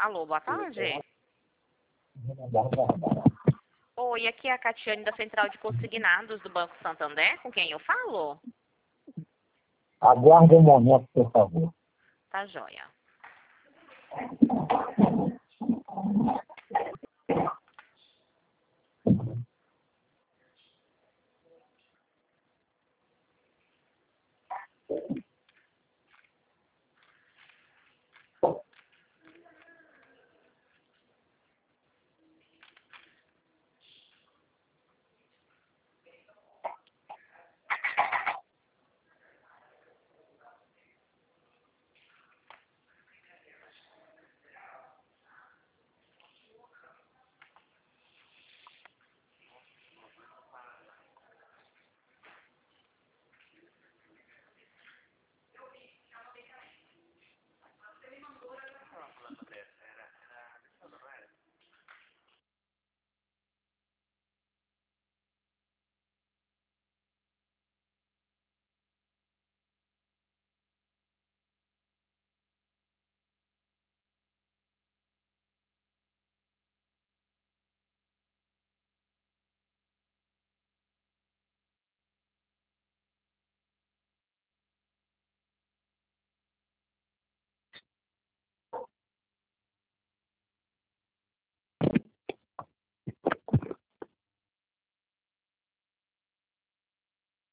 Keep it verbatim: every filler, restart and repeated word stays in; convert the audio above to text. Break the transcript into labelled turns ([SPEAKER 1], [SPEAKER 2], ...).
[SPEAKER 1] Alô, boa tarde. Oi, aqui é a Catiane da Central de Consignados do Banco Santander. Com quem eu falo?
[SPEAKER 2] Aguarde um momento, por favor.
[SPEAKER 1] Tá joia.